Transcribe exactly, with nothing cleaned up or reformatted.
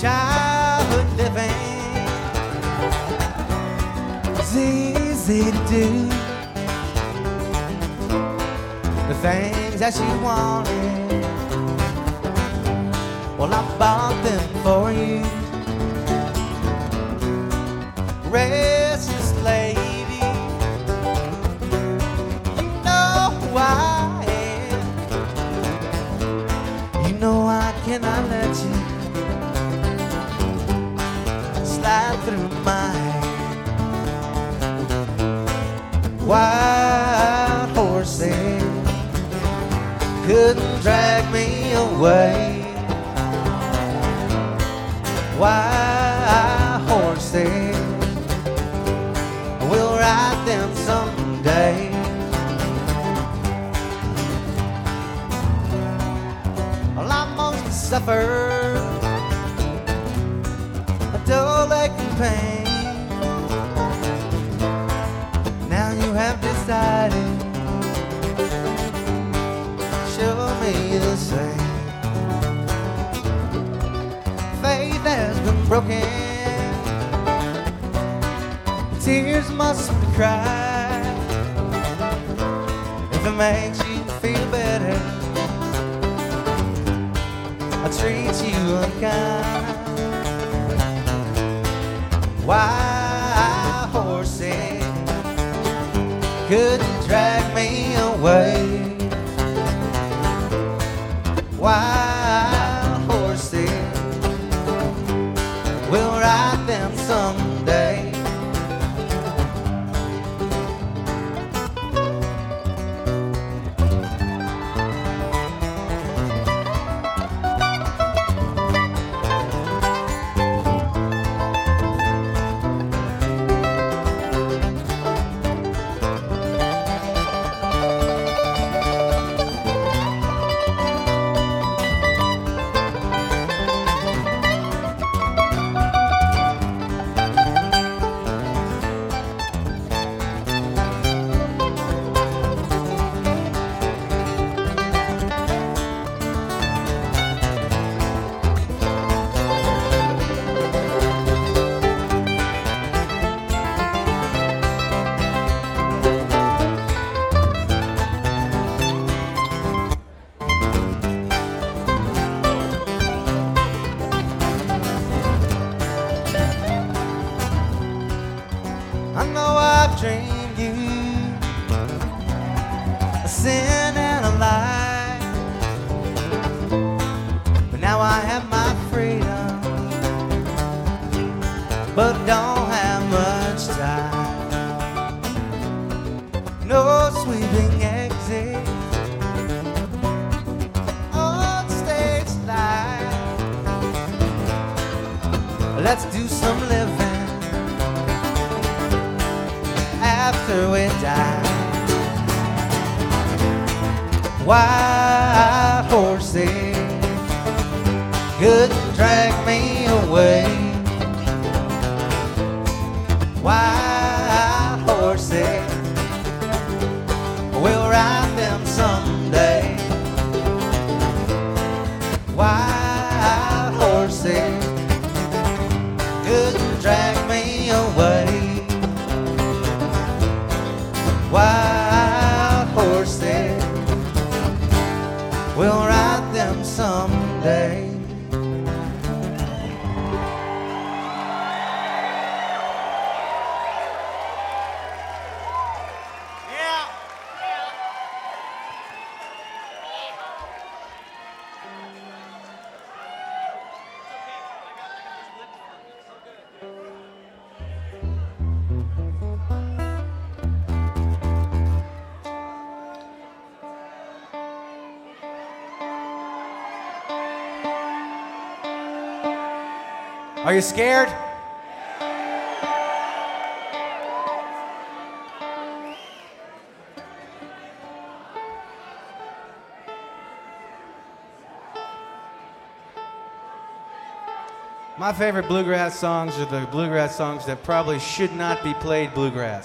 childhood living is easy to do. The things that she wanted, well, I bought them for you. Restless lady, you know who I am. You know I cannot let you slide through my hand. Wild horses couldn't drag me away. Wild horses, we'll ride them someday. Well, I mostly suffer a dull ache and pain. Now you have decided, show me the same. Faith has been broken, tears must be cried. If it makes you feel better, I'll treat you unkind. Wild horses couldn't drag me away. Wild horses, we'll ride them someday. I know I've dreamed you a sin and a lie, but now I have my freedom, but don't have much time. No sweeping exit on stage life. Let's do some living after we die. Wild horses couldn't drag me away. Wild horses, we'll ride them someday. Wild horses couldn't drag me away. Wild horses, we'll ride them someday. Yeah. Are you scared? My favorite bluegrass songs are the bluegrass songs that probably should not be played bluegrass.